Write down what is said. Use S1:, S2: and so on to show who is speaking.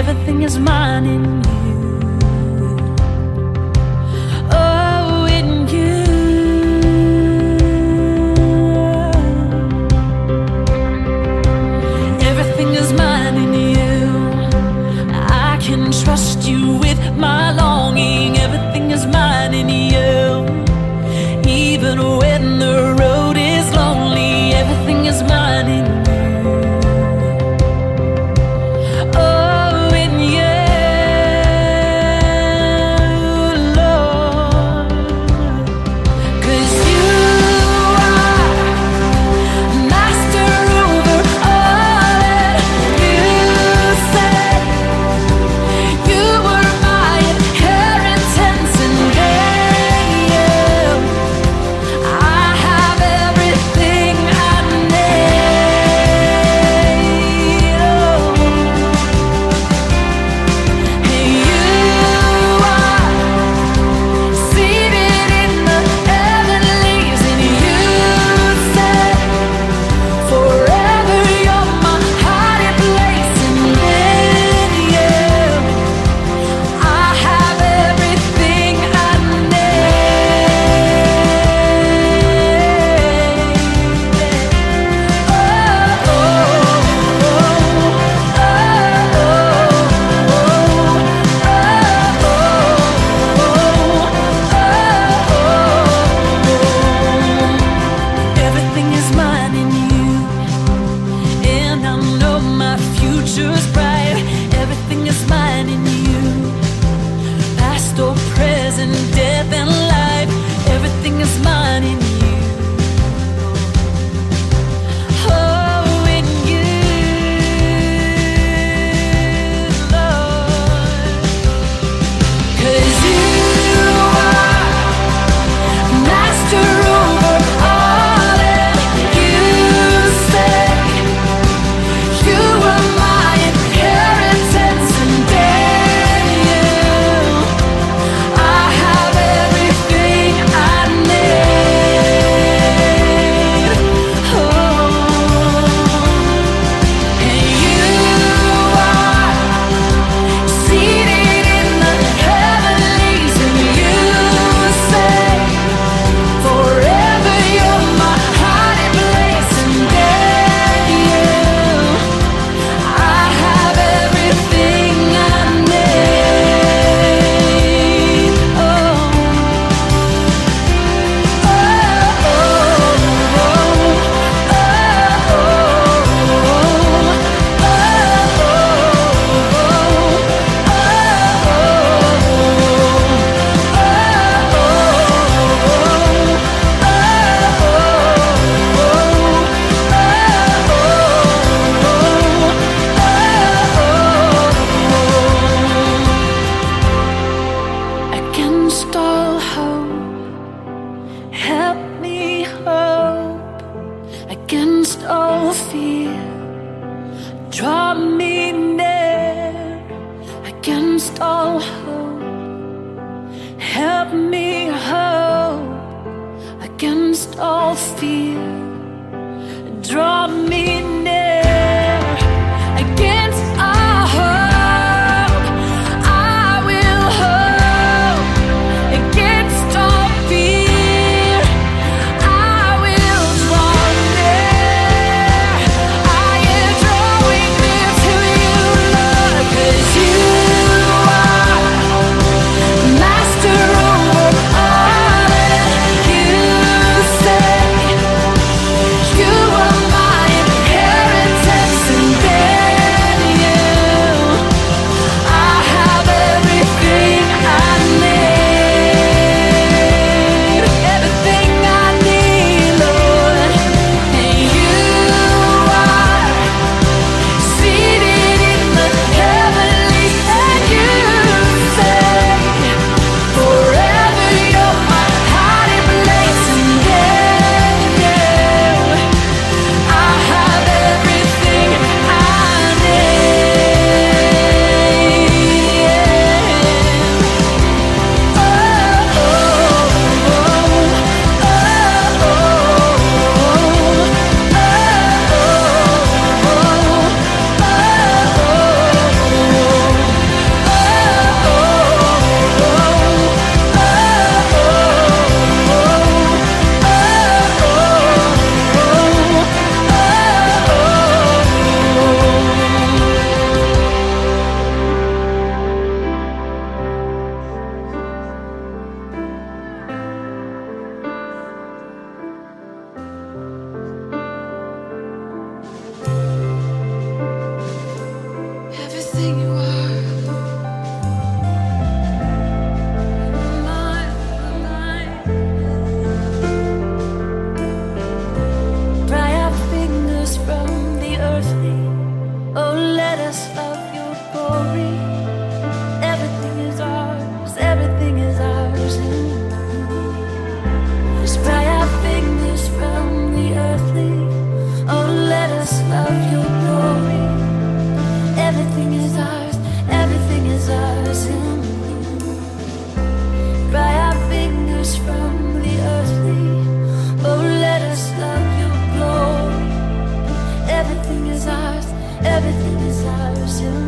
S1: everything is mine in you. Oh, in you. Everything is mine in you. I can trust you with my longing. Everything is mine in you. Even when the road is lonely, everything is mine in you. Against all fear, draw me near. Against all hope, help me hope. Against all fear, draw me near. Against all hope, I will hope. Against all fear, I will draw near. I am drawing near to you, Lord, 'cause you are master over all, and you say you are my inheritance. lives in